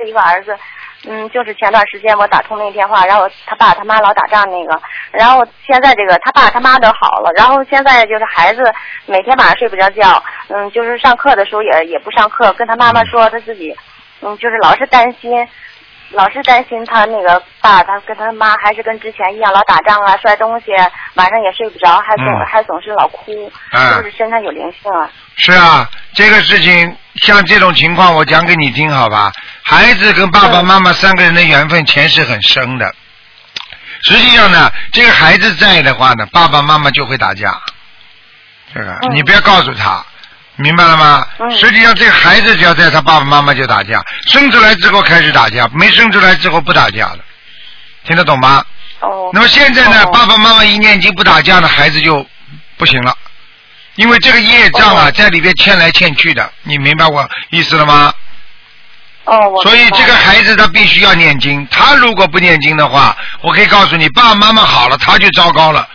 一个儿子，就是前段时间我打通那个电话，然后他爸他妈老打仗那个，然后现在这个他爸他妈都好了，然后现在就是孩子每天晚上睡不着觉，就是上课的时候也不上课，跟他妈妈说他自己，就是老是担心他那个爸，他跟他妈还是跟之前一样，老打仗啊，摔东西，晚上也睡不着，还总是老哭，是不是身上有灵性啊？ 是啊，这个事情像这种情况，我讲给你听好吧。孩子跟爸爸妈妈三个人的缘分前世很深的，实际上呢，这个孩子在的话呢，爸爸妈妈就会打架，这个你不要告诉他。明白了吗？实际上这个孩子只要在他爸爸妈妈就打架，生出来之后开始打架，没生出来之后不打架了，听得懂吗？那么现在呢，爸爸妈妈一念经不打架呢，孩子就不行了，因为这个业障啊在里边欠来欠去的，你明白我意思了吗？所以这个孩子他必须要念经，他如果不念经的话，我可以告诉你，爸爸妈妈好了，他就糟糕了。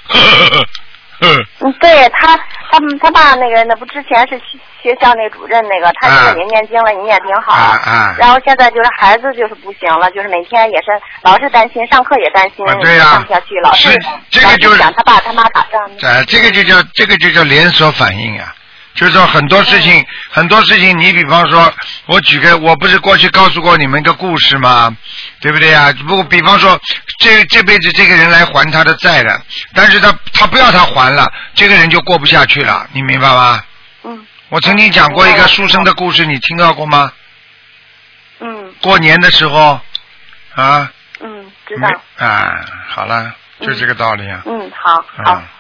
对他爸那个不之前是学校那主任那个，他就是也念经了，你也挺好。然后现在就是孩子就是不行了，就是每天也是老是担心，上课也担心， 对呀， 上不下去，老是这个就是想他爸他妈打仗。 这个就叫连锁反应啊。就是说很多事情，你比方说，我不是过去告诉过你们一个故事吗？对不对呀？不过比方说，这辈子这个人来还他的债了，但是他不要他还了，这个人就过不下去了，你明白吗？我曾经讲过一个书生的故事，你听到过吗？过年的时候啊。 知道。 好了，就这个道理啊。 好。